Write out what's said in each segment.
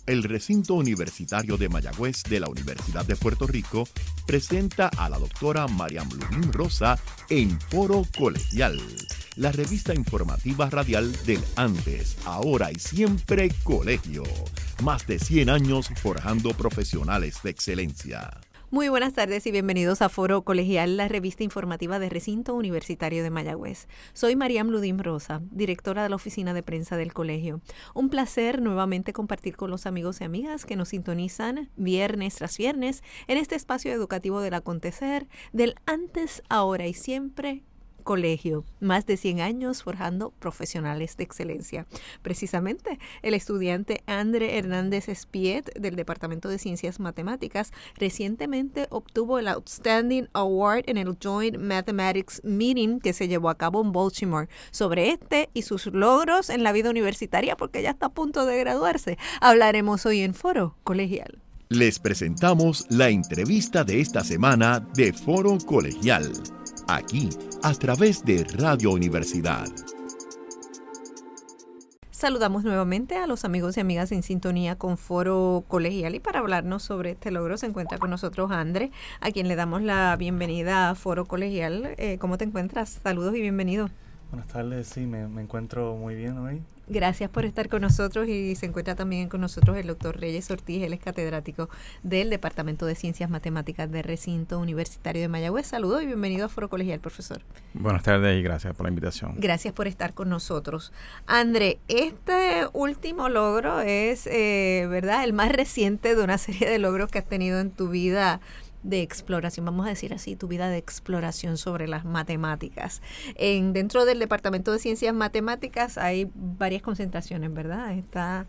El recinto universitario de Mayagüez de la Universidad de Puerto Rico presenta a la doctora Mariam Ludín Rosa en Foro Colegial, la revista informativa radial del antes, ahora y siempre colegio. Más de 100 años forjando profesionales de excelencia. Muy buenas tardes y bienvenidos a Foro Colegial, la revista informativa de Recinto Universitario de Mayagüez. Soy Mariam Ludín Rosa, directora de la oficina de prensa del colegio. Un placer nuevamente compartir con los amigos y amigas que nos sintonizan viernes tras viernes en este espacio educativo del acontecer, del antes, ahora y siempre colegio. Más de 100 años forjando profesionales de excelencia. Precisamente, el estudiante Andre Hernández Espiet del Departamento de Ciencias Matemáticas recientemente obtuvo el Outstanding Award en el Joint Mathematics Meeting que se llevó a cabo en Baltimore. Sobre este y sus logros en la vida universitaria, porque ya está a punto de graduarse, hablaremos hoy en Foro Colegial. Les presentamos la entrevista de esta semana de Foro Colegial, aquí a través de Radio Universidad. Saludamos nuevamente a los amigos y amigas en sintonía con Foro Colegial y para hablarnos sobre este logro se encuentra con nosotros Andre, a quien le damos la bienvenida a Foro Colegial. ¿Cómo te encuentras? Saludos y bienvenido. Buenas tardes, sí, me encuentro muy bien hoy. Gracias por estar con nosotros y se encuentra también con nosotros el doctor Reyes Ortiz, él es catedrático del Departamento de Ciencias Matemáticas del Recinto Universitario de Mayagüez. Saludos y bienvenido a Foro Colegial, profesor. Buenas tardes y gracias por la invitación. Gracias por estar con nosotros. Andre, este último logro es, ¿verdad?, el más reciente de una serie de logros que has tenido en tu vida de exploración, vamos a decir así, tu vida de exploración sobre las matemáticas. Dentro del Departamento de Ciencias Matemáticas hay varias concentraciones, ¿verdad? Está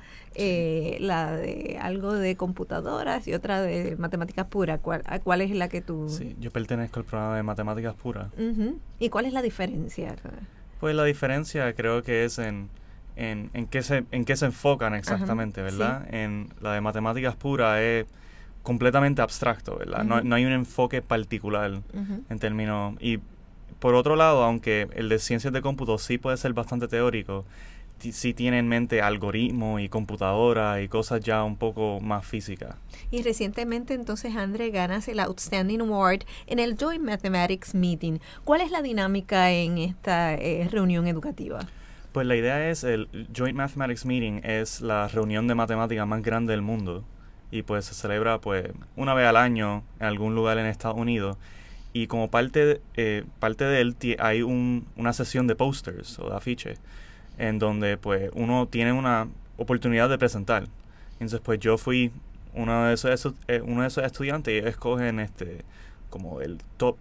la de algo de computadoras y otra de matemáticas puras. ¿Cuál es la que tú...? Sí, yo pertenezco al programa de matemáticas puras. Uh-huh. ¿Y cuál es la diferencia? Pues la diferencia creo que es en qué se enfocan exactamente, uh-huh. ¿Verdad? Sí. En la de matemáticas puras es completamente abstracto, ¿verdad? Uh-huh. No hay un enfoque particular, uh-huh, en términos... Y por otro lado, aunque el de ciencias de cómputo sí puede ser bastante teórico, sí tiene en mente algoritmos y computadoras y cosas ya un poco más físicas. Y recientemente entonces, Andre, ganas el Outstanding Award en el Joint Mathematics Meeting. ¿Cuál es la dinámica en esta reunión educativa? Pues la idea es, el Joint Mathematics Meeting es la reunión de matemáticas más grande del mundo. Y pues se celebra pues una vez al año en algún lugar en Estados Unidos. Y como parte de él hay una sesión de posters o de afiches en donde pues uno tiene una oportunidad de presentar. Entonces pues yo fui uno de esos estudiantes y ellos escogen como el top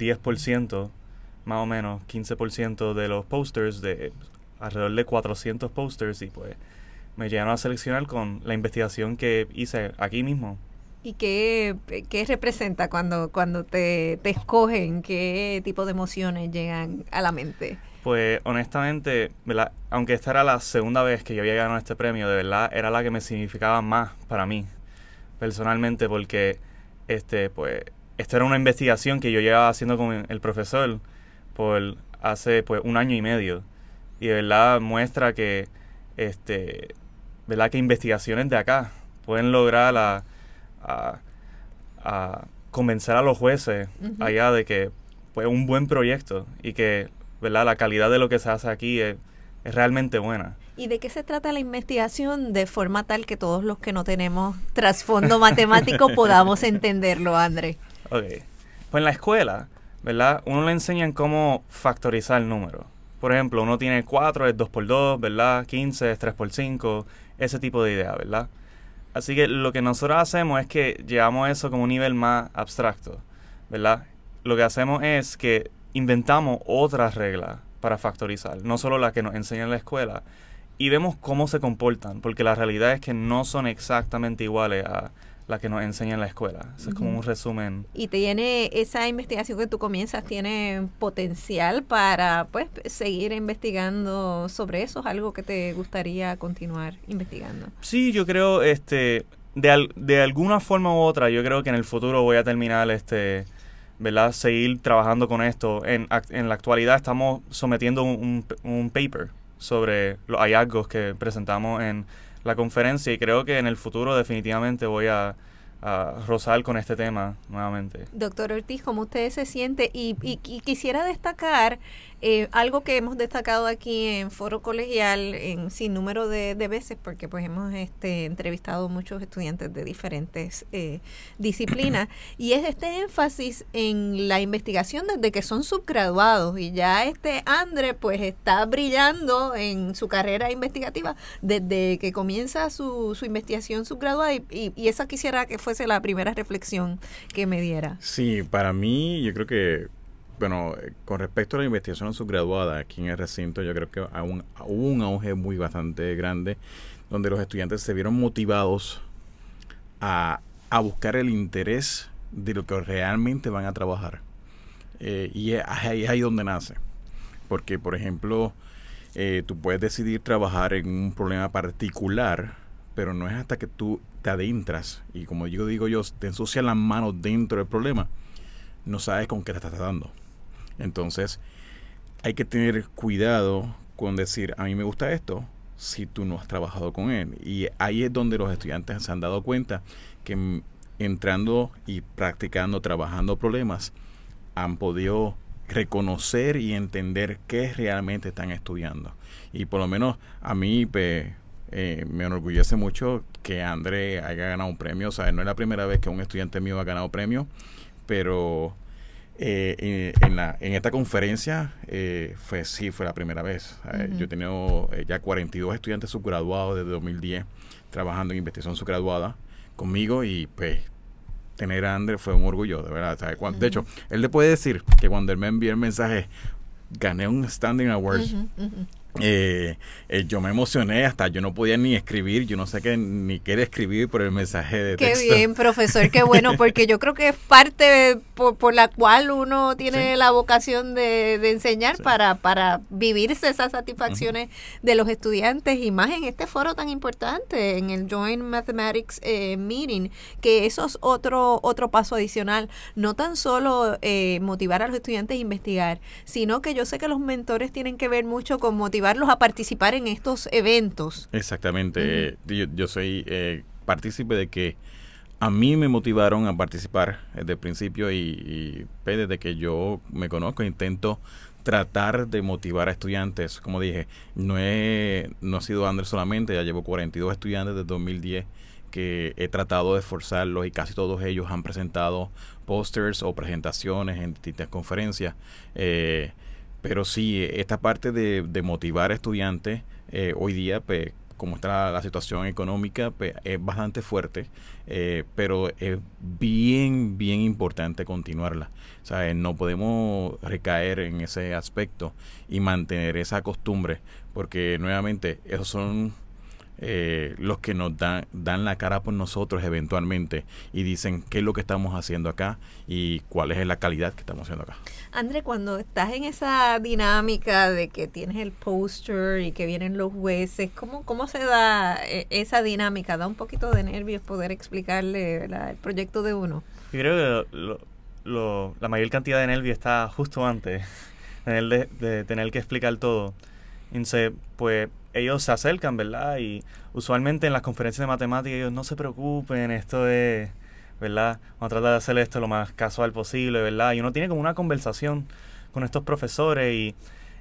10%, más o menos 15% de los posters, de alrededor de 400 posters, y pues me llegaron a seleccionar con la investigación que hice aquí mismo. ¿Y qué representa cuando te escogen? ¿Qué tipo de emociones llegan a la mente? Pues honestamente, ¿verdad?, aunque esta era la segunda vez que yo había ganado este premio, de verdad era la que me significaba más para mí, personalmente, porque pues esta era una investigación que yo llevaba haciendo con el profesor por hace pues 1 año y medio. Y de verdad muestra que ¿verdad?, que investigaciones de acá pueden lograr a convencer a los jueces, uh-huh, allá de que pues un buen proyecto y que, ¿verdad?, la calidad de lo que se hace aquí es realmente buena. ¿Y de qué se trata la investigación de forma tal que todos los que no tenemos trasfondo matemático podamos entenderlo, Andre? Ok. Pues en la escuela, ¿verdad?, uno le enseñan cómo factorizar números. Por ejemplo, uno tiene 4, es 2 por 2, ¿verdad? 15 es 3 por 5, ese tipo de idea, ¿verdad? Así que lo que nosotros hacemos es que llevamos eso como un nivel más abstracto, ¿verdad? Lo que hacemos es que inventamos otras reglas para factorizar, no solo las que nos enseñan en la escuela, y vemos cómo se comportan, porque la realidad es que no son exactamente iguales a la que nos enseña en la escuela. Eso, uh-huh, es como un resumen. Y tiene esa investigación que tú comienzas, ¿tiene potencial para pues seguir investigando sobre eso? ¿Es algo que te gustaría continuar investigando? Sí, yo creo, de alguna forma u otra, yo creo que en el futuro voy a terminar, ¿verdad?, seguir trabajando con esto. En la actualidad estamos sometiendo un paper sobre los hallazgos que presentamos en la conferencia y creo que en el futuro definitivamente voy a rozar con este tema nuevamente. Doctor Ortiz, ¿cómo usted se siente? Y quisiera destacar algo que hemos destacado aquí en Foro Colegial en sin número de veces, porque pues hemos entrevistado muchos estudiantes de diferentes disciplinas, y es este énfasis en la investigación desde que son subgraduados, y ya Andre pues está brillando en su carrera investigativa desde que comienza su investigación subgraduada, y esa quisiera que fuese la primera reflexión que me diera. Sí, para mí yo creo que, bueno, con respecto a la investigación subgraduada aquí en el recinto, yo creo que hubo un auge bastante grande donde los estudiantes se vieron motivados a buscar el interés de lo que realmente van a trabajar. Y es ahí donde nace. Porque, por ejemplo, tú puedes decidir trabajar en un problema particular, pero no es hasta que tú te adentras y, como yo digo yo, te ensucias las manos dentro del problema, no sabes con qué te estás tratando. Entonces, hay que tener cuidado con decir, a mí me gusta esto, si tú no has trabajado con él. Y ahí es donde los estudiantes se han dado cuenta que entrando y practicando, trabajando problemas, han podido reconocer y entender qué realmente están estudiando. Y por lo menos a mí me enorgullece mucho que André haya ganado un premio. O sea, no es la primera vez que un estudiante mío ha ganado premio, pero en esta conferencia fue la primera vez. Yo he tenido ya 42 estudiantes subgraduados desde 2010 trabajando en investigación subgraduada conmigo, y pues tener a André fue un orgullo, de verdad. De hecho, él le puede decir que cuando él me envió el mensaje, gané un Standing Award, yo me emocioné, hasta yo no podía ni escribir, yo no sé ni qué escribir por el mensaje de texto. Qué bien, profesor, qué bueno, porque yo creo que es parte por la cual uno tiene la vocación de enseñar, para vivirse esas satisfacciones de los estudiantes, y más en este foro tan importante, en el Joint Mathematics Meeting, que eso es otro paso adicional, no tan solo motivar a los estudiantes a investigar, sino que yo sé que los mentores tienen que ver mucho con motivarlos a participar en estos eventos. Exactamente. Yo soy partícipe de que a mí me motivaron a participar desde el principio, y desde que yo me conozco intento tratar de motivar a estudiantes. Como dije, no ha sido André solamente, ya llevo 42 estudiantes desde 2010 que he tratado de esforzarlos, y casi todos ellos han presentado pósters o presentaciones en distintas conferencias. Pero sí, esta parte de motivar a estudiantes, hoy día, pues, como está la situación económica, pues, es bastante fuerte, pero es bien importante continuarla. O sea, no podemos recaer en ese aspecto y mantener esa costumbre, porque nuevamente esos son los que nos dan la cara por nosotros eventualmente, y dicen qué es lo que estamos haciendo acá y cuál es la calidad que estamos haciendo acá. André, cuando estás en esa dinámica de que tienes el póster y que vienen los jueces, ¿cómo se da esa dinámica? ¿Da un poquito de nervios poder explicarle el proyecto de uno? Yo creo que la mayor cantidad de nervios está justo antes de tener que explicar todo. Entonces, pues, ellos se acercan, ¿verdad? Y usualmente en las conferencias de matemáticas ellos no se preocupen, esto es, ¿verdad? Vamos a tratar de hacer esto lo más casual posible, ¿verdad? Y uno tiene como una conversación con estos profesores y,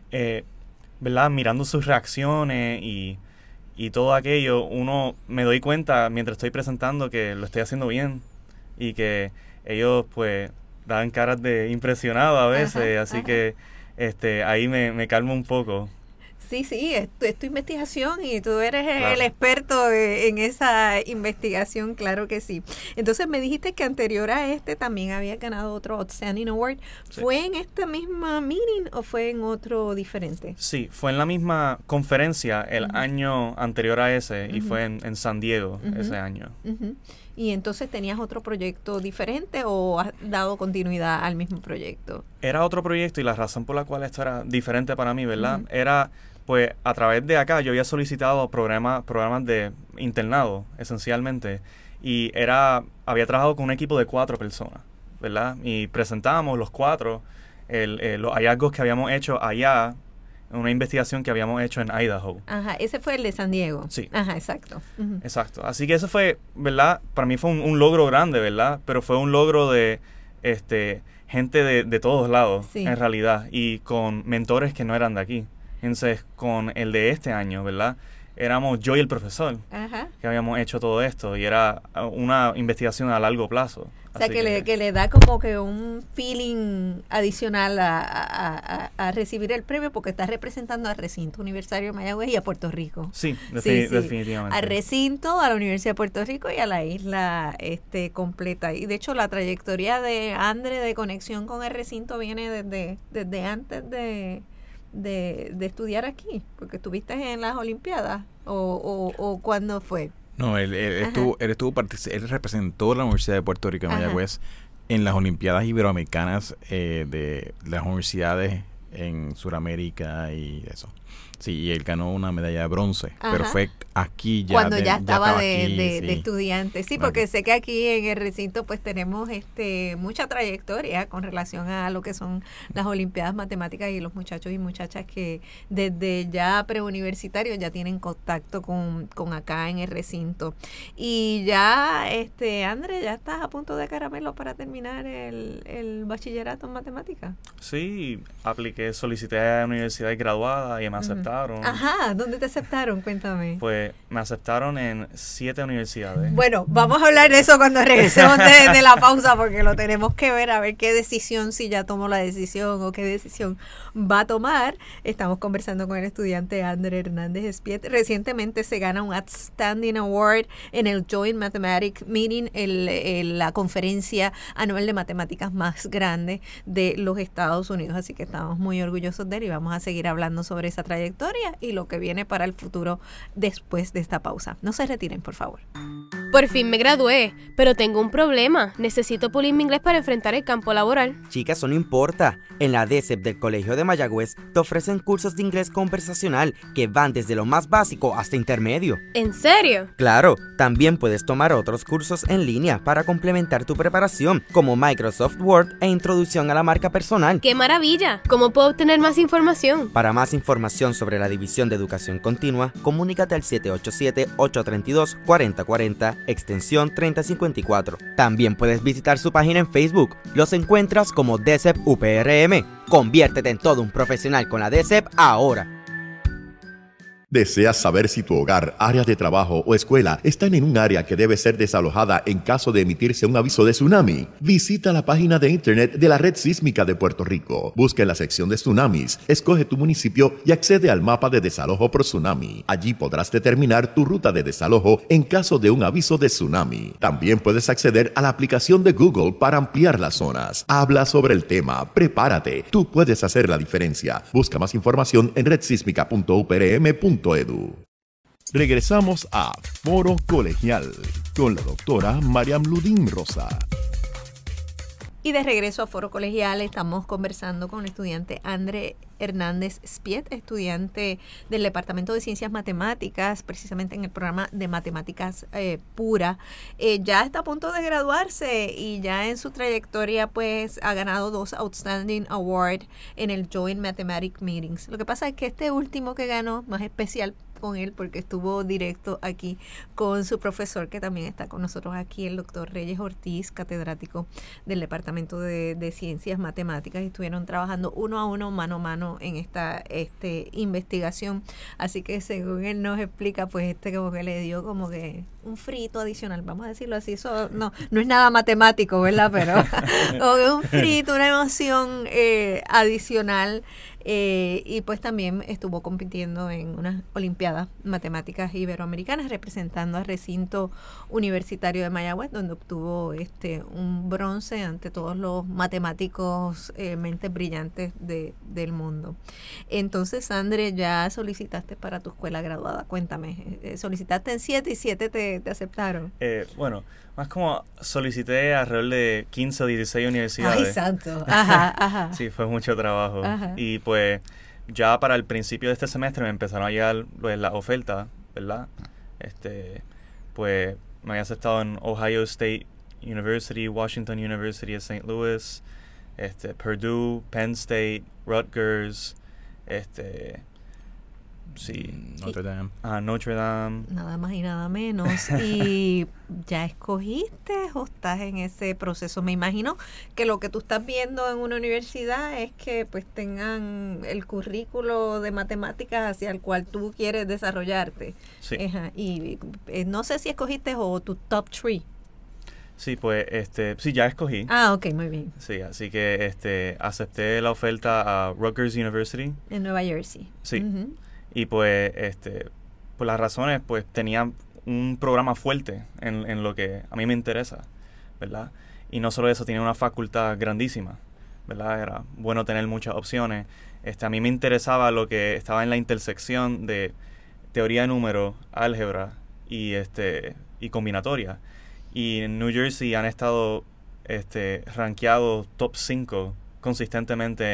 ¿verdad? Mirando sus reacciones y todo aquello, uno me doy cuenta mientras estoy presentando que lo estoy haciendo bien y que ellos, pues, dan caras de impresionados a veces, así que ahí me calmo un poco. Sí, es tu investigación y tú eres el experto en esa investigación, claro que sí. Entonces me dijiste que anterior a también había ganado otro Outstanding Award. Sí. ¿Fue en esta misma meeting o fue en otro diferente? Sí, fue en la misma conferencia el año anterior a ese, y fue en San Diego ese año. ¿Y entonces tenías otro proyecto diferente o has dado continuidad al mismo proyecto? Era otro proyecto, y la razón por la cual esto era diferente para mí, ¿verdad? Era, pues, a través de acá yo había solicitado programas de internado, esencialmente, y había trabajado con un equipo de 4 personas, ¿verdad? Y presentábamos los 4 los hallazgos que habíamos hecho allá una investigación que habíamos hecho en Idaho. Ajá, ese fue el de San Diego. Sí. Ajá, exacto. Uh-huh. Exacto. Así que eso fue, ¿verdad? Para mí fue un logro grande, ¿verdad? Pero fue un logro de gente de todos lados, sí, en realidad, y con mentores que no eran de aquí. Entonces, con el de este año, ¿verdad? Éramos yo y el profesor, ajá, que habíamos hecho todo esto, y era una investigación a largo plazo. O sea, que le da como que un feeling adicional a recibir el premio, porque está representando al recinto universitario de Mayagüez y a Puerto Rico. Sí, definitivamente. Al recinto, a la Universidad de Puerto Rico y a la isla completa. Y de hecho, la trayectoria de Andre de conexión con el recinto viene desde antes de estudiar aquí, porque estuviste en las Olimpiadas, o ¿cuándo fue? No, él representó la Universidad de Puerto Rico en Mayagüez en las Olimpiadas Iberoamericanas de las universidades en Sudamérica y eso. Sí, y él ganó una medalla de bronce, pero fue aquí ya. Cuando ya estaba de estudiante. Sí, porque sé que aquí en el recinto pues tenemos mucha trayectoria con relación a lo que son las Olimpiadas Matemáticas, y los muchachos y muchachas que desde ya preuniversitarios ya tienen contacto con acá en el recinto. Y ya, André, ya estás a punto de caramelo para terminar el bachillerato en matemáticas. Sí, solicité a la universidad graduada y me aceptaron. Ajá, ¿dónde te aceptaron? Cuéntame. Pues me aceptaron en 7 universidades. Bueno, vamos a hablar de eso cuando regresemos de la pausa, porque lo tenemos que ver, a ver qué decisión, si ya tomó la decisión o qué decisión va a tomar. Estamos conversando con el estudiante Andre Hernández Spiet. Recientemente se gana un Outstanding Award en el Joint Mathematics Meeting, la conferencia anual de matemáticas más grande de los Estados Unidos. Así que estamos muy orgullosos de él y vamos a seguir hablando sobre esa trayectoria y lo que viene para el futuro después de esta pausa. No se retiren, por favor. Por fin me gradué, pero tengo un problema. Necesito pulir mi inglés para enfrentar el campo laboral. Chicas, eso no importa. En la DSEP del Colegio de Mayagüez te ofrecen cursos de inglés conversacional que van desde lo más básico hasta intermedio. ¿En serio? Claro, también puedes tomar otros cursos en línea para complementar tu preparación, como Microsoft Word e Introducción a la Marca Personal. ¡Qué maravilla! ¿Cómo puedo obtener más información? Para más información sobre la División de Educación Continua, comunícate al 787-832-4040, extensión 3054. También puedes visitar su página en Facebook. Los encuentras como DSEP UPRM. Conviértete en todo un profesional con la DSEP ahora. ¿Deseas saber si tu hogar, área de trabajo o escuela están en un área que debe ser desalojada en caso de emitirse un aviso de tsunami? Visita la página de internet de la Red Sísmica de Puerto Rico. Busca en la sección de tsunamis, escoge tu municipio y accede al mapa de desalojo por tsunami. Allí podrás determinar tu ruta de desalojo en caso de un aviso de tsunami. También puedes acceder a la aplicación de Google para ampliar las zonas. Habla sobre el tema, prepárate, tú puedes hacer la diferencia. Busca más información en redsísmica.uprm.edu. Regresamos a Foro Colegial con la doctora Mariam Ludín Rosa. Y de regreso a Foro Colegial estamos conversando con el estudiante Andre Hernández Spiet, estudiante del Departamento de Ciencias Matemáticas, precisamente en el programa de Matemáticas Pura. Ya está a punto de graduarse y ya en su trayectoria pues ha ganado 2 Outstanding Awards en el Joint Mathematics Meetings. Lo que pasa es que este último que ganó, más especial con él porque estuvo directo aquí con su profesor, que también está con nosotros aquí, el doctor Reyes Ortiz, catedrático del Departamento de Ciencias Matemáticas, y estuvieron trabajando uno a uno, mano a mano en esta investigación. Así que según él nos explica, pues como que le dio como que un frito adicional, vamos a decirlo así. Eso no es nada matemático, ¿verdad? Pero como que un frito, una emoción adicional. Y pues también estuvo compitiendo en unas Olimpiadas Matemáticas Iberoamericanas representando al recinto universitario de Mayagüez, donde obtuvo un bronce ante todos los matemáticos mentes brillantes del mundo. Entonces, Andre, ya solicitaste para tu escuela graduada. Cuéntame, solicitaste en 7 y 7 te aceptaron. Bueno, más como solicité alrededor de 15 o 16 universidades. ¡Ay, santo! Ajá. Sí, fue mucho trabajo. Ajá. Y pues ya para el principio de este semestre me empezaron a llegar pues, las ofertas, ¿verdad? Pues me había aceptado en Ohio State University, Washington University of St. Louis, Purdue, Penn State, Rutgers, Sí. Notre Dame. Notre Dame. Nada más y nada menos. ¿Y ya escogiste o estás en ese proceso? Me imagino que lo que tú estás viendo en una universidad es que pues tengan el currículo de matemáticas hacia el cual tú quieres desarrollarte. Sí. Y no sé si escogiste o tu top 3. Sí, pues, sí, ya escogí. Ok, muy bien. Sí, así que, acepté la oferta a Rutgers University. En Nueva Jersey. Sí. Uh-huh. Y pues, por las razones, pues, tenía un programa fuerte en lo que a mí me interesa, ¿verdad? Y no solo eso, tenía una facultad grandísima, ¿verdad? Era bueno tener muchas opciones. A mí me interesaba lo que estaba en la intersección de teoría de números, álgebra y combinatoria. Y en New Jersey han estado rankeados top 5 consistentemente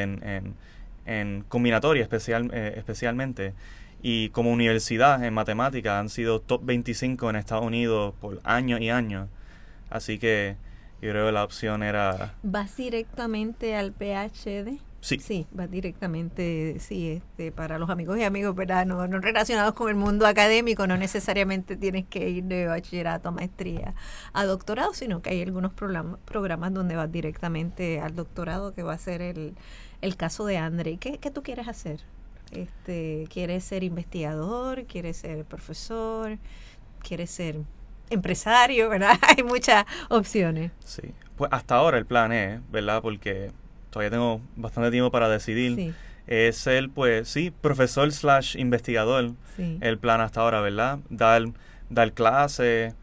en combinatoria especialmente. Y como universidad en matemáticas han sido top 25 en Estados Unidos por años y años. Así que yo creo que la opción era... ¿Vas directamente al PhD? Sí. Sí, vas directamente, sí, para los amigos y amigos, ¿verdad? No relacionados con el mundo académico, no necesariamente tienes que ir de bachillerato a maestría a doctorado, sino que hay algunos programas donde vas directamente al doctorado, que va a ser el caso de André. ¿Qué tú quieres hacer? ¿Quieres ser investigador? ¿Quieres ser profesor? ¿Quieres ser empresario? ¿Verdad? Hay muchas opciones. Sí, pues hasta ahora el plan es, ¿verdad? Porque todavía tengo bastante tiempo para decidir. Sí. Es ser, pues, sí, profesor / investigador. Sí. El plan hasta ahora, ¿verdad? Dar clases,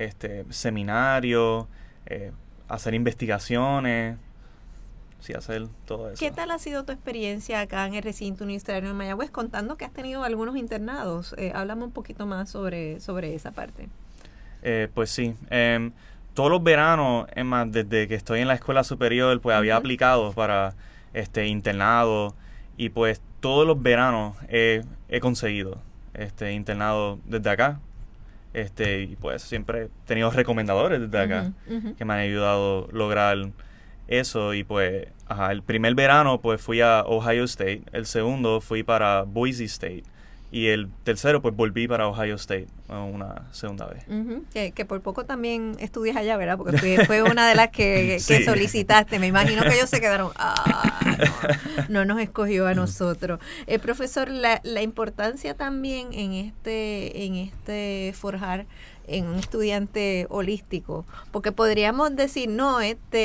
seminarios, hacer investigaciones. Sí, hacer todo eso. ¿Qué tal ha sido tu experiencia acá en el recinto universitario de Mayagüez, contando que has tenido algunos internados? Háblame un poquito más sobre esa parte. Pues sí, todos los veranos, es más, desde que estoy en la escuela superior, pues había aplicado para internado, y pues todos los veranos he conseguido internado desde acá. Y pues siempre he tenido recomendadores desde acá que me han ayudado a lograr eso. Y pues el primer verano pues fui a Ohio State, el segundo fui para Boise State, y el tercero pues volví para Ohio State una segunda vez. Que por poco también estudias allá, ¿verdad? Porque fue una de las que Sí. solicitaste. Me imagino que ellos se quedaron, no nos escogió a nosotros. Profesor, la importancia también en este forjar en un estudiante holístico, porque podríamos decir, no,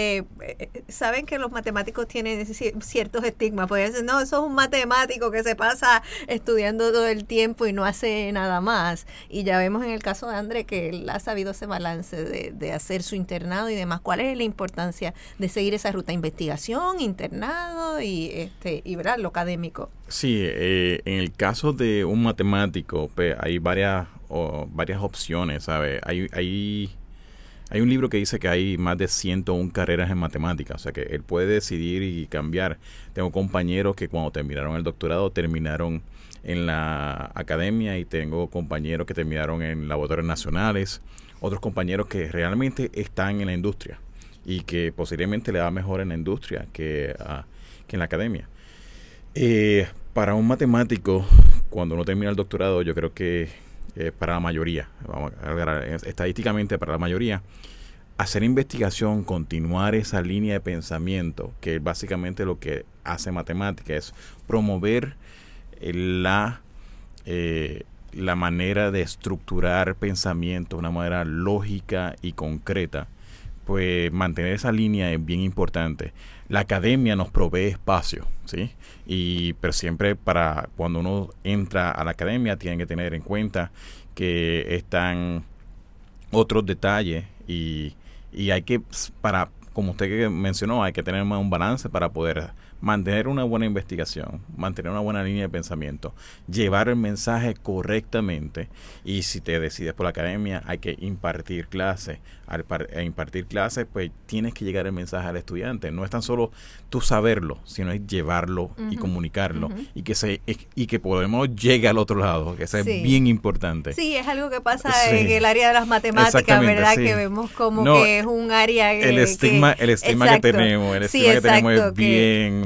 saben que los matemáticos tienen ciertos estigmas, podrían decir, no, eso es un matemático que se pasa estudiando todo el tiempo y no hace nada más, y ya vemos en el caso de André que él ha sabido ese balance de hacer su internado y demás. ¿Cuál es la importancia de seguir esa ruta? Investigación, internado y ¿verdad? Lo académico. Sí, en el caso de un matemático, pues, hay varias opciones, ¿sabes? Hay un libro que dice que hay más de 101 carreras en matemáticas, o sea que él puede decidir y cambiar. Tengo compañeros que cuando terminaron el doctorado terminaron en la academia, y tengo compañeros que terminaron en laboratorios nacionales, otros compañeros que realmente están en la industria y que posiblemente le va mejor en la industria que en la academia. Para un matemático, cuando uno termina el doctorado, yo creo que para la mayoría, vamos a ver, estadísticamente para la mayoría, hacer investigación, continuar esa línea de pensamiento, que básicamente lo que hace matemática es promover la manera de estructurar pensamiento de una manera lógica y concreta. Pues mantener esa línea es bien importante. La academia nos provee espacio, ¿sí? Pero siempre para cuando uno entra a la academia tienen que tener en cuenta que están otros detalles y hay que, como usted mencionó, hay que tener un balance para poder mantener una buena investigación, mantener una buena línea de pensamiento, llevar el mensaje correctamente, y si te decides por la academia hay que impartir clases. Al impartir clases, pues tienes que llegar el mensaje al estudiante. No es tan solo tú saberlo, sino es llevarlo y comunicarlo, y que por lo menos llegue al otro lado, que eso es bien importante. Sí, es algo que pasa en el área de las matemáticas, ¿verdad? Sí. Que vemos como que es un área el estigma que tenemos, es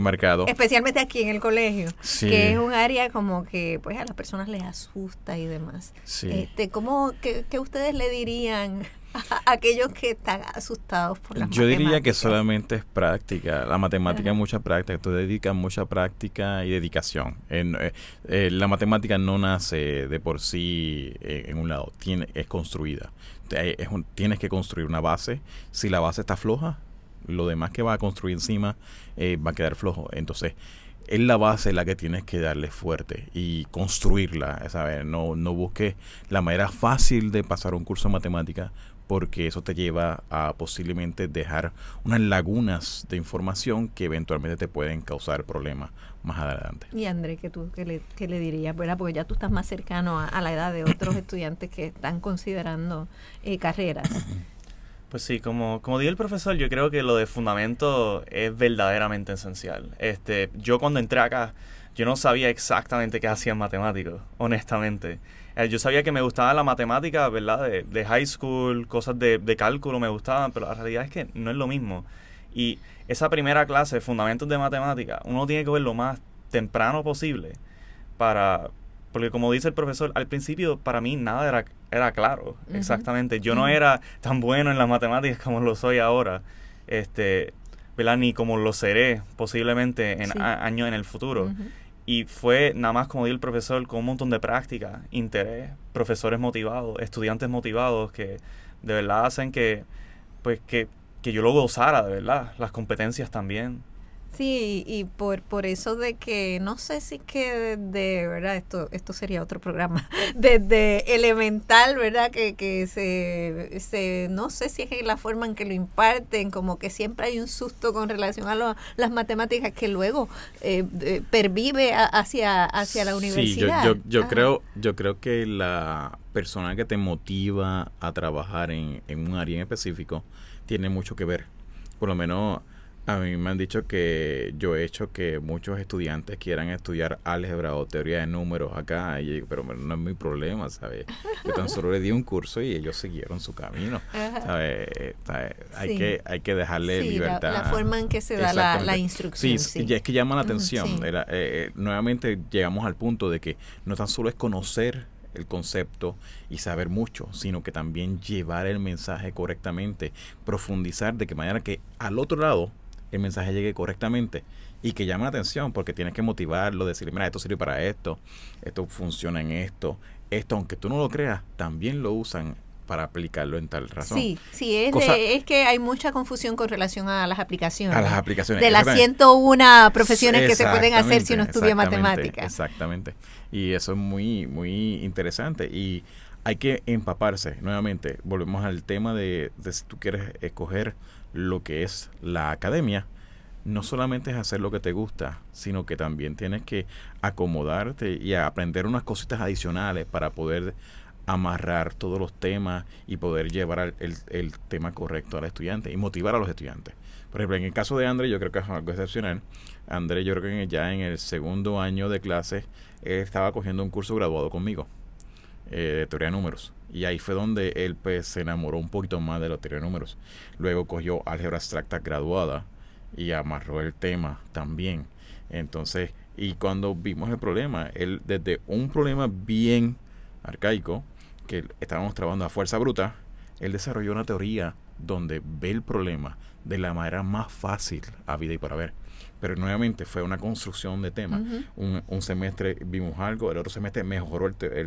enmarcado. Especialmente aquí en el colegio, Sí. que es un área como que pues a las personas les asusta y demás. Sí. ¿Qué ustedes le dirían a aquellos que están asustados por las Yo diría que matemáticas? solamente es práctica. La matemática es mucha práctica. Tú dedicas mucha práctica y dedicación. La matemática no nace de por sí en un lado. Es construida. Tienes que construir una base. Si la base está floja, lo demás que va a construir encima va a quedar flojo. Entonces, es la base la que tienes que darle fuerte y construirla, ¿sabes? No busques la manera fácil de pasar un curso de matemática, porque eso te lleva a posiblemente dejar unas lagunas de información que eventualmente te pueden causar problemas más adelante. Y André, ¿qué le dirías? ¿Verdad? Porque ya tú estás más cercano a la edad de otros estudiantes que están considerando carreras. Pues sí, como dijo el profesor, yo creo que lo de fundamento es verdaderamente esencial. Yo cuando entré acá, yo no sabía exactamente qué hacían matemáticos, honestamente. Yo sabía que me gustaba la matemática, ¿verdad? De high school, cosas de cálculo me gustaban, pero la realidad es que no es lo mismo. Y esa primera clase, fundamentos de matemática, uno tiene que ver lo más temprano posible porque como dice el profesor, al principio para mí nada era claro, exactamente. Yo no era tan bueno en las matemáticas como lo soy ahora, ¿verdad? Ni como lo seré posiblemente en años en el futuro. Y fue nada más, como dijo el profesor, con un montón de práctica, interés, profesores motivados, estudiantes motivados que de verdad hacen que yo lo gozara, de verdad, las competencias también. Sí, y por eso de que, no sé si que de verdad, esto sería otro programa, desde elemental, ¿verdad? Que se no sé si es la forma en que lo imparten, como que siempre hay un susto con relación a las matemáticas que luego pervive hacia la universidad. Sí, yo creo que la persona que te motiva a trabajar en un área en específico tiene mucho que ver. Por lo menos a mí me han dicho que yo he hecho que muchos estudiantes quieran estudiar álgebra o teoría de números acá, y yo digo, pero no es mi problema, ¿sabes? Yo tan solo le di un curso y ellos siguieron su camino, ¿sabes? Hay que dejarle libertad. La forma en que se da la instrucción. Sí, es que llama la atención. Nuevamente llegamos al punto de que no tan solo es conocer el concepto y saber mucho, sino que también llevar el mensaje correctamente, profundizar de que manera que al otro lado el mensaje llegue correctamente y que llame la atención, porque tienes que motivarlo, decirle, mira, esto sirve para esto funciona en esto, aunque tú no lo creas, también lo usan para aplicarlo en tal razón. Sí, es que hay mucha confusión con relación a las aplicaciones. A las aplicaciones. De las 101 profesiones que se pueden hacer si uno estudia matemáticas. Exactamente. Y eso es muy, muy interesante. Y hay que empaparse. Nuevamente, volvemos al tema de si tú quieres escoger lo que es la academia, no solamente es hacer lo que te gusta, sino que también tienes que acomodarte y aprender unas cositas adicionales para poder amarrar todos los temas y poder llevar el tema correcto al estudiante y motivar a los estudiantes. Por ejemplo, en el caso de André, yo creo que es algo excepcional. André, yo creo que ya en el segundo año de clase, él estaba cogiendo un curso graduado conmigo de teoría de números. Y ahí fue donde él pues se enamoró un poquito más de la teoría de números. Luego cogió álgebra abstracta graduada y amarró el tema también. Entonces, y cuando vimos el problema, él desde un problema bien arcaico, que estábamos trabajando a fuerza bruta, él desarrolló una teoría donde ve el problema de la manera más fácil a vida y por haber. Pero nuevamente fue una construcción de temas. Un semestre vimos algo, el otro semestre mejoró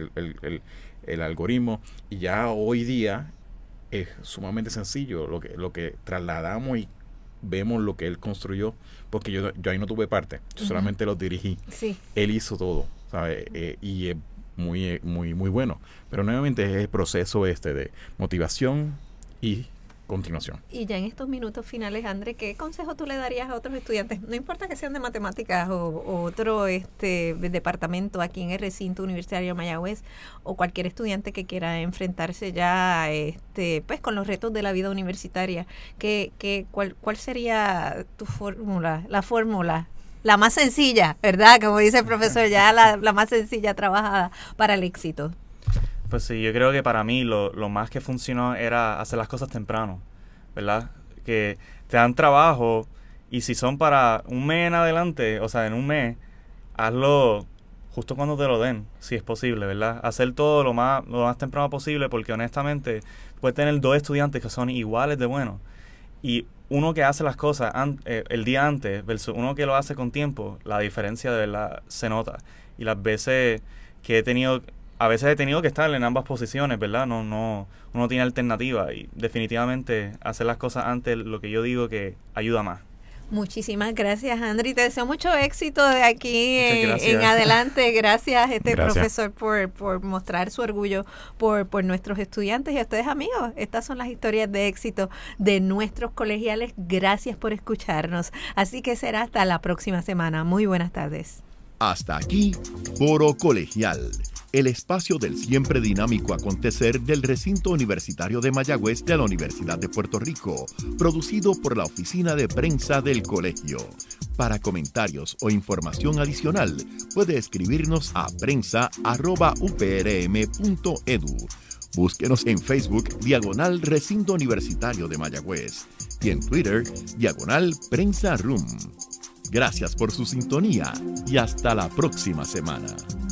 el algoritmo, y ya hoy día es sumamente sencillo lo que trasladamos y vemos lo que él construyó, porque yo ahí no tuve parte, yo solamente lo dirigí. Él hizo todo, ¿sabes? Y es muy, muy, muy bueno. Pero nuevamente es el proceso de motivación y continuación. Y ya en estos minutos finales, André, ¿qué consejo tú le darías a otros estudiantes? No importa que sean de matemáticas o otro departamento aquí en el recinto universitario de Mayagüez, o cualquier estudiante que quiera enfrentarse ya pues con los retos de la vida universitaria. ¿Cuál sería tu fórmula? La fórmula, la más sencilla, ¿verdad? Como dice el profesor, ya la más sencilla trabajada para el éxito. Pues sí, yo creo que para mí lo más que funcionó era hacer las cosas temprano, ¿verdad? Que te dan trabajo Y si son para un mes en adelante, o sea, en un mes, hazlo justo cuando te lo den, si es posible, ¿verdad? Hacer todo lo más temprano posible, porque honestamente puedes tener 2 estudiantes que son iguales de buenos. Y uno que hace las cosas el día antes versus uno que lo hace con tiempo, la diferencia de verdad se nota. Y las veces que a veces he tenido que estar en ambas posiciones, ¿verdad? Uno tiene alternativa y definitivamente hacer las cosas antes, lo que yo digo que ayuda más. Muchísimas gracias, Andri. Te deseo mucho éxito de aquí en adelante. Gracias, profesor, por mostrar su orgullo por nuestros estudiantes y a ustedes, amigos. Estas son las historias de éxito de nuestros colegiales. Gracias por escucharnos. Así que será hasta la próxima semana. Muy buenas tardes. Hasta aquí, Foro Colegial, el espacio del siempre dinámico acontecer del recinto universitario de Mayagüez de la Universidad de Puerto Rico, producido por la Oficina de Prensa del Colegio. Para comentarios o información adicional, puede escribirnos a prensa@uprm.edu. Búsquenos en Facebook, /Recinto Universitario de Mayagüez, y en Twitter, /Prensa Room. Gracias por su sintonía y hasta la próxima semana.